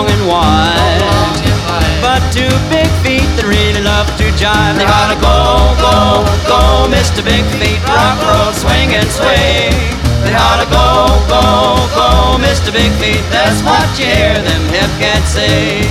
long and wide. But two big feet that really love to jive, they ought to go, go, go, Mr. Big Feet, rock, roll, swing and sway. They ought to go, go, go, Mr. Big Feet, that's what you hear them hip cats say.